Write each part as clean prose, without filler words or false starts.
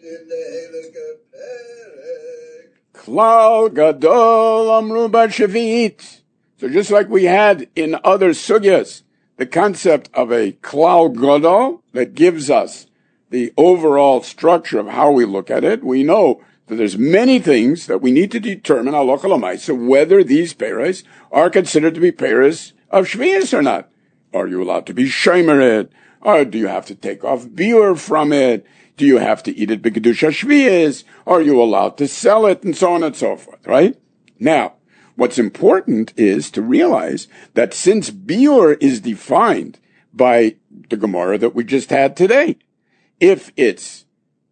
Klal gadol amru b'shvi'it. So just like we had in other sugyas, the concept of a klal gadol that gives us the overall structure of how we look at it, we know that there's many things that we need to determine halacha l'maisa whether these peiros are considered to be peiros of shvius or not. Are you allowed to be shomer it? Or do you have to take off biur from it? Do you have to eat it b'kedusha shvius? Are you allowed to sell it? And so on and so forth, right? Now, what's important is to realize that since biur is defined by the Gemara that we just had today, if it's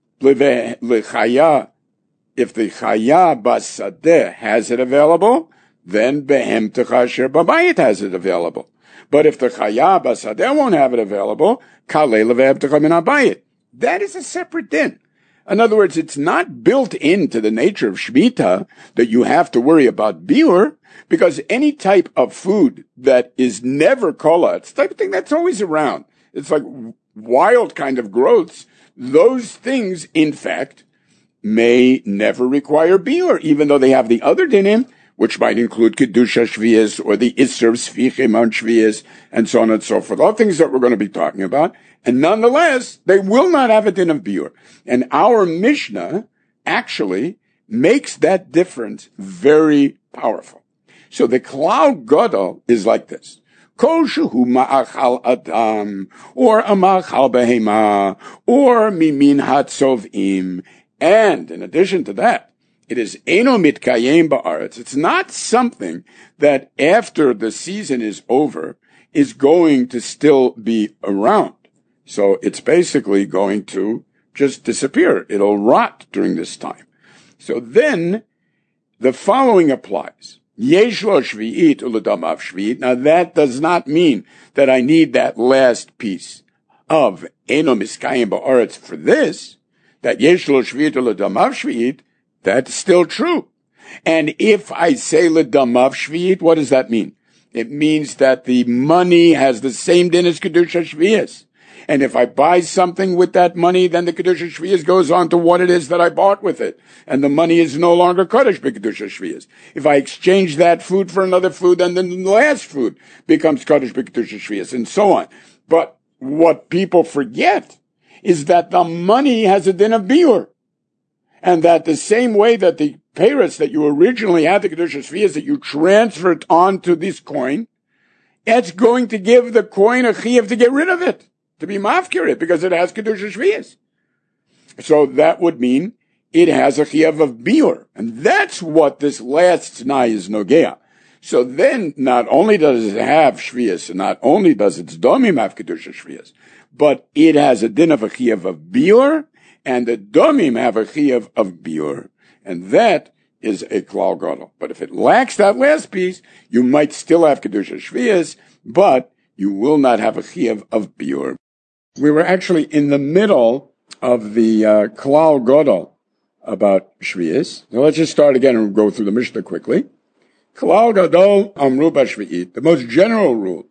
lechaya, if the chaya basadeh has it available, then behemtecha asher babayit has it available. But if the chaya basadeh won't have it available, kalei levehemtecha min habayit. That is a separate din. In other words, it's not built into the nature of Shemitah that you have to worry about biur, because any type of food that is never kola, it's the type of thing that's always around. It's like wild kind of growths. Those things, in fact, may never require biur, even though they have the other dinim, which might include kedusha shvius or the isser of sfichim on shvius, and so on and so forth. All things that we're going to be talking about. And nonetheless, they will not have a din of biur. And our Mishnah actually makes that difference very powerful. So the klal gadol is like this. Kol shehu ma'achal adam, or a ma'achal behema, or mimin hatzovim. And in addition to that, it is eno mitkayem ba'aretz. It's not something that after the season is over is going to still be around. So it's basically going to just disappear. It'll rot during this time. So then the following applies. Yesh lo shvi'it u'ledamav shvi'it. Now that does not mean that I need that last piece of eno miskayim ba'aretz for this. That yesh lo shvi'it u'ledamav shvi'it, that's still true. And if I say ledamav shvi'it, what does that mean? It means that the money has the same din as kedusha shvi'is. And if I buy something with that money, then the Kedusha Shvi'is goes on to what it is that I bought with it. And the money is no longer Kodesh b'Kedusha Shvi'is. If I exchange that food for another food, then the last food becomes Kodesh b'Kedusha Shvi'is, and so on. But what people forget is that the money has a din of biur. And that the same way that the peiros that you originally had, the Kedusha Shvi'is, that you transferred onto this coin, it's going to give the coin a chiyuv to get rid of it, to be mafkir it, because it has Kedusha Shvi'is. So that would mean it has a chiyuv of biur. And that's what this last t'nai is nogea. So then, not only does it have Shvi'is, and not only does its domim have Kedusha Shvi'is, but it has a din of a chiyuv of biur, and the domim have a chiyuv of biur. And that is a klal gadol. But if it lacks that last piece, you might still have Kedusha Shvi'is, but you will not have a chiyuv of biur. We were actually in the middle of the klal gadol about Shvi'is. So let's just start again and go through the Mishnah quickly. Klal gadol amru b'shvi'it. The most general rule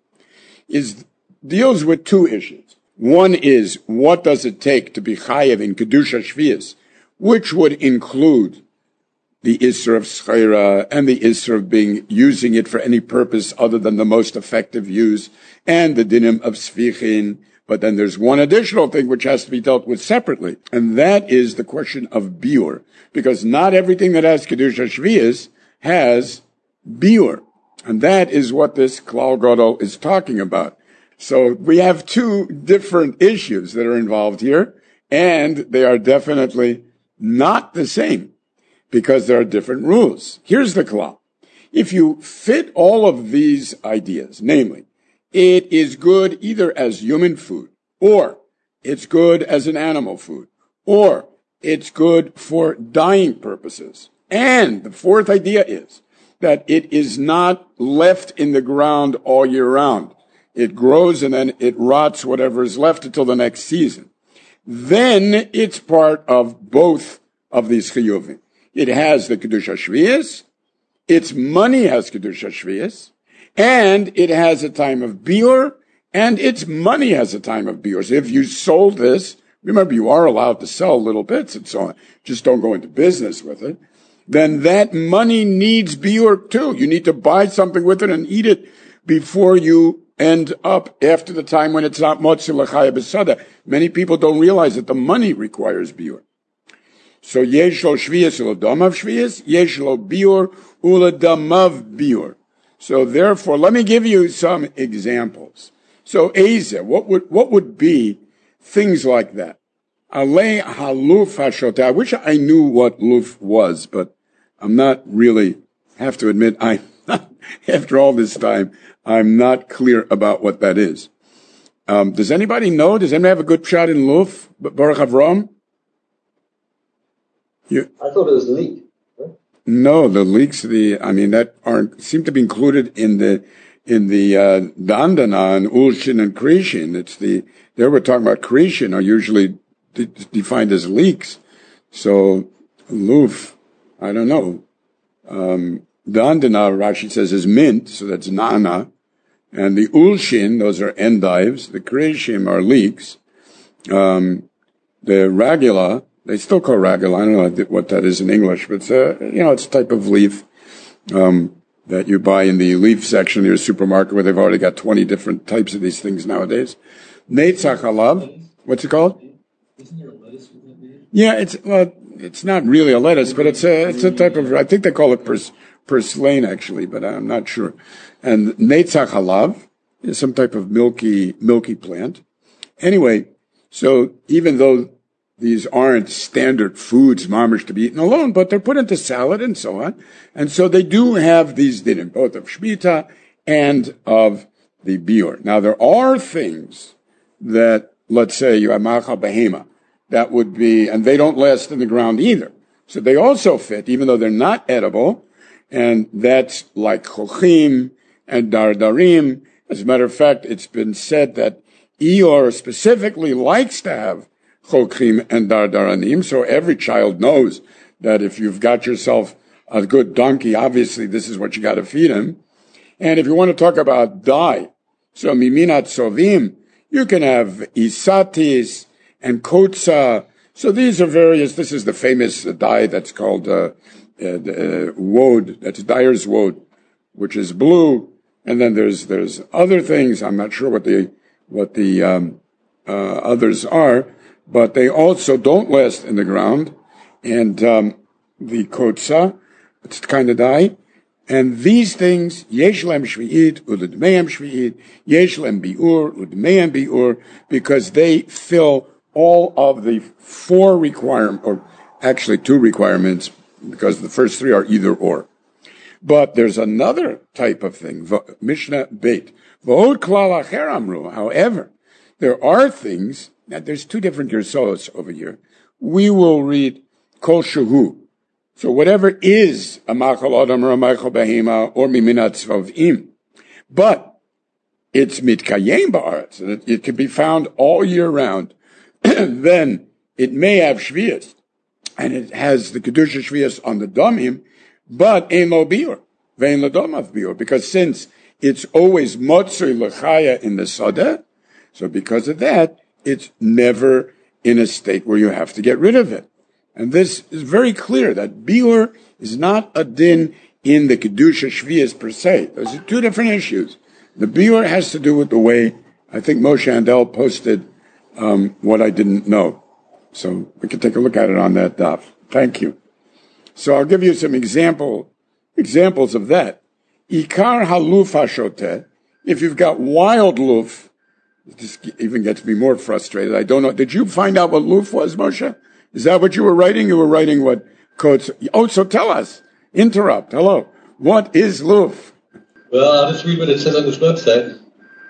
deals with two issues. One is, what does it take to be chayev in kedusha shvi'is, which would include the isser of schera and the isser of using it for any purpose other than the most effective use, and the dinim of sfichin. But then there's one additional thing which has to be dealt with separately, and that is the question of biur, because not everything that has kedusha shvi'is has biur, and that is what this klal gadol is talking about. So we have two different issues that are involved here, and they are definitely not the same, because there are different rules. Here's the klal. If you fit all of these ideas, namely, it is good either as human food, or it's good as an animal food, or it's good for dyeing purposes. And the fourth idea is that it is not left in the ground all year round. It grows and then it rots whatever is left until the next season. Then it's part of both of these chiyuvim. It has the Kedusha Shvi'is, its money has Kedusha Shvi'is, and it has a time of biur, and its money has a time of biur. So if you sold this remember you are allowed to sell little bits and so on, just don't go into business with it, then that money needs biur too. You need to buy something with it and eat it before you end up after the time when it's not motzi l'chaya b'sada. Many people don't realize that the money requires biur. So yesh lo shviyas uladamav shviyas, yesh lo biur uladamav biur. So therefore, let me give you some examples. So Eza, what would be things like that? Alei haluf hashoteh. I wish I knew what luf was, but I'm not really, have to admit, after all this time, I'm not clear about what that is. Does anybody know? Does anybody have a good shot in luf? Baruch Avram? I thought it was leek. Right? No, the leeks, that aren't, seem to be included in the Dandana and Ulshin and Krishin. There we're talking about Krishin are usually defined as leeks. So, luf, I don't know. Dandana, Rashi says, is mint, so that's nana. And the Ulshin, those are endives. The Krishim are leeks. The Ragula, they still call Ragula. I don't know what that is in English, but it's it's a type of leaf, that you buy in the leaf section of your supermarket where they've already got 20 different types of these things nowadays. Neitzach halav, what's it called? Isn't there a lettuce with that? Yeah, it's not really a lettuce, but it's a type of, I think they call it purslane actually, but I'm not sure. And neitzach halav is some type of milky plant. Anyway, so even though these aren't standard foods, mamish, to be eaten alone, but they're put into salad and so on. And so they do have these dinim, both of Shemitah and of the biur. Now, there are things that, let's say, you have machal behema, that would be, and they don't last in the ground either. So they also fit, even though they're not edible, and that's like chochim and dardarim. As a matter of fact, it's been said that Eeyore specifically likes to have chochim and dardaranim, so every child knows that if you've got yourself a good donkey, obviously this is what you got to feed him. And if you want to talk about dye, so miminat sovim, you can have isatis and kotza. So these are various, this is the famous dye that's called woad, that's dyer's woad, which is blue. And then there's other things, I'm not sure what the others are, but they also don't last in the ground. And the kotza, it's kind of dye. And these things, yesh lem shvi'it, udmeim shvi'it, yesh lem bi'ur, udmeim bi'ur, because they fill all of the four requirements, or actually two requirements, because the first three are either or. But there's another type of thing, Mishnah Beit. V'od klal acher amru. However, there are things, now there's two different gersos over here. We will read kol shehu. So whatever is a machal adam or a machal behema or miminat tzvavim, but it's mitkayem ba'aretz, and it can be found all year round, then it may have shvius, and it has the kedusha shvius on the domim, but ein lo biur, vein lo domav biur, because since it's always motzei lechaya in the sadeh, so because of that, it's never in a state where you have to get rid of it. And this is very clear that biur is not a din in the kedusha shvius per se. Those are two different issues. The biur has to do with the way, I think Moshe Andel posted what I didn't know. So we can take a look at it on that daf. Thank you. So I'll give you some examples of that. Ikar haluf hashoteh. If you've got wild luf, this even gets me more frustrated. I don't know. Did you find out what luf was, Moshe? Is that what you were writing? You were writing what codes? Oh, so tell us. Interrupt. Hello. What is luf? Well, I'll just read what it says on this website.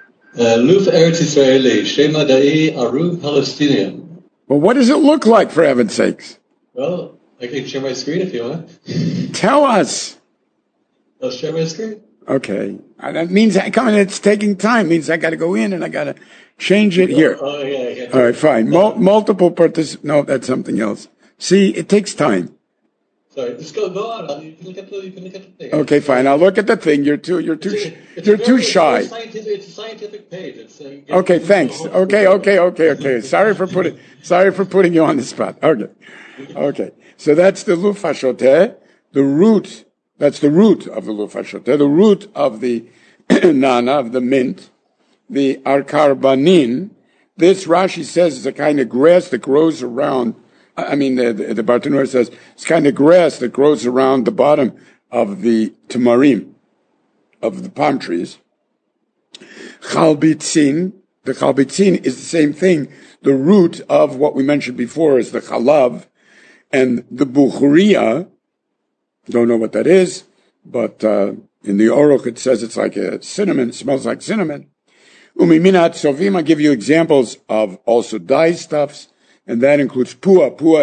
Luf Eretz Yisraeli, Shem Madai Aruv Palestinian. Well, what does it look like, for heaven's sakes? Well, I can share my screen if you want. Tell us. I'll share my screen. Okay. That means it's taking time. It means I got to go in and I got to change it here. Oh, yeah. All right, fine. Multiple participants. No, that's something else. See, it takes time. Sorry, just go on. You can look at the thing. Okay, fine. I'll look at the thing. You're too shy. It's a scientific page. Okay, thanks. Okay. Sorry for putting you on the spot. Okay. So that's the luf hashoteh, the root. That's the root of the luf hashoteh, the root of the nana, of the mint, the arkarbanin. This Rashi says is a kind of grass that grows around. The Bartanura says it's kind of grass that grows around the bottom of the tamarim, of the palm trees. Chalbitzin, the chalbitzin is the same thing. The root of what we mentioned before is the chalav, and the bukhuriya, don't know what that is, but in the Aruch it says it's like a cinnamon, it smells like cinnamon. Umiminat sovim, I give you examples of also dye stuffs, and that includes pua. Pua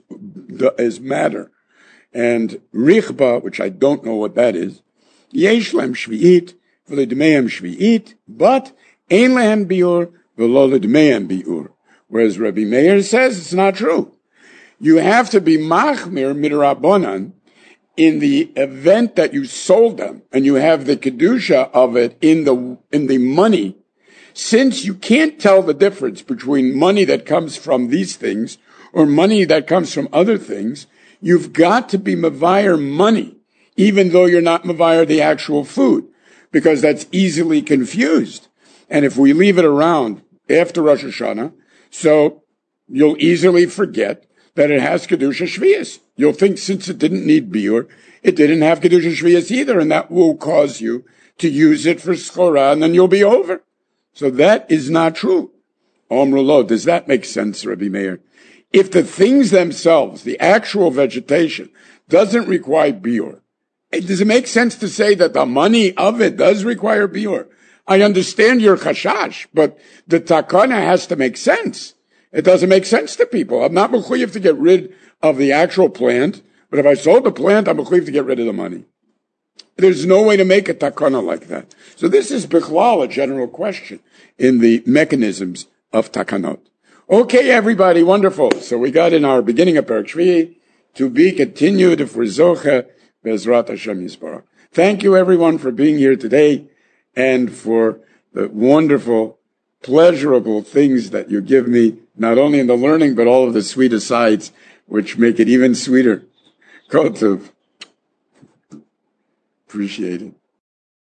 is matter. And richba, which I don't know what that is, yesh lehem shvi'it, v'ledmeim shvi'it, but ein lehem biur, v'lo ledmeim biur. Whereas Rabbi Meir says it's not true. You have to be machmir midrabanan in the event that you sold them, and you have the kedusha of it in the money. Since you can't tell the difference between money that comes from these things or money that comes from other things, you've got to be mevayer money, even though you're not mevayer the actual food, because that's easily confused. And if we leave it around after Rosh Hashanah, so you'll easily forget that it has Kedusha Shvius. You'll think since it didn't need biur, it didn't have Kedusha Shvius either, and that will cause you to use it for schorah, and then you'll be over. So that is not true. Omrulo, does that make sense, Rabbi Meir? If the things themselves, the actual vegetation, doesn't require biur, does it make sense to say that the money of it does require biur? I understand your chashash, but the takana has to make sense. It doesn't make sense to people. I'm not mechuyev to get rid of the actual plant, but if I sold the plant, I'm mechuyev to get rid of the money. There's no way to make a takana like that. So this is bichlal, a general question in the mechanisms of takanot. Okay, everybody, wonderful. So we got in our beginning of Perek Shvi'i, to be continued for Zocha Bezrat Hashem Yisbarach. Thank you, everyone, for being here today and for the wonderful, pleasurable things that you give me, not only in the learning, but all of the sweet asides, which make it even sweeter. Kol tov. Appreciate it.